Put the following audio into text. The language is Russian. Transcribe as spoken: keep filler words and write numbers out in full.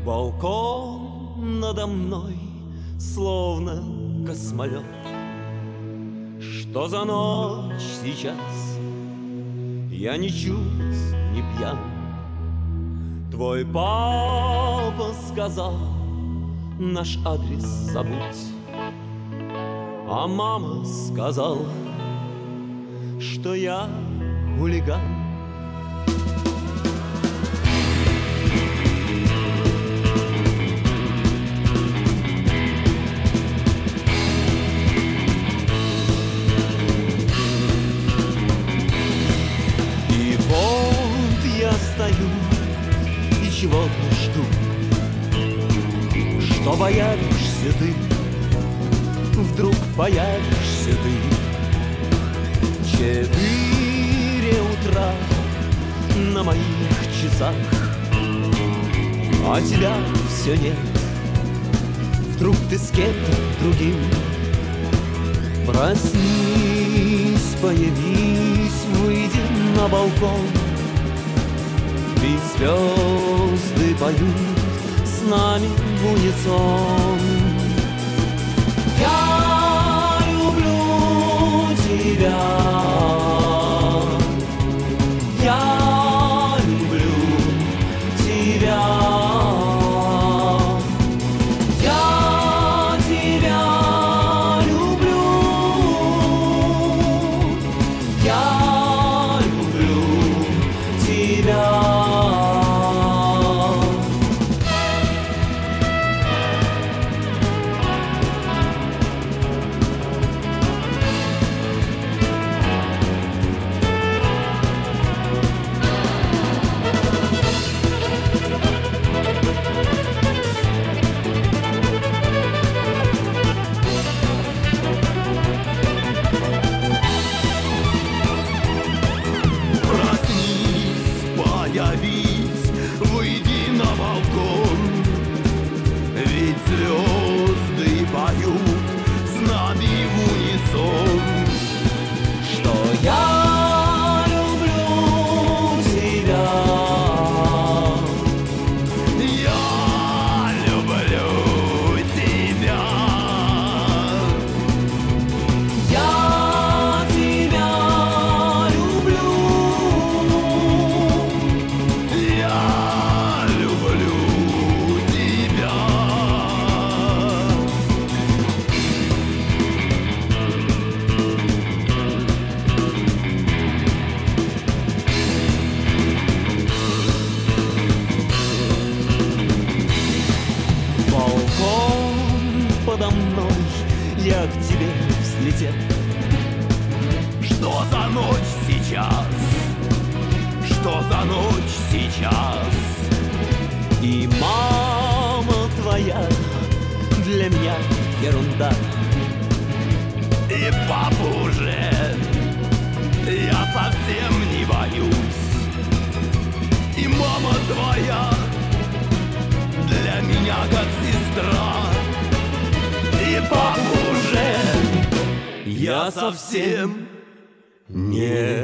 Балкон надо мной, словно космолет. Что за ночь сейчас? Я ничуть не пьян. Твой папа сказал, наш адрес забудь. А мама сказала, что я хулиган. Стою и чего-то жду, что появишься ты, вдруг появишься ты. Четыре утра на моих часах, а тебя все нет. Вдруг ты с кем-то другим. Проснись, появись, выйди на балкон. Ведь звезды поют с нами в унисон. Я люблю тебя, я люблю тебя, я тебя люблю, я люблю тебя. Появись, выйди на балкон, ведь звезды поют с нами в унисон. Что я люблю тебя, я люблю тебя, я тебя люблю. Я люблю тебя. Балкон подо мной, я к тебе взлетел. Что за ночь сейчас? Что за ночь сейчас? И мама твоя для меня ерунда. И папу уже я совсем не боюсь. И мама твоя для меня как сестра. И папу уже я совсем не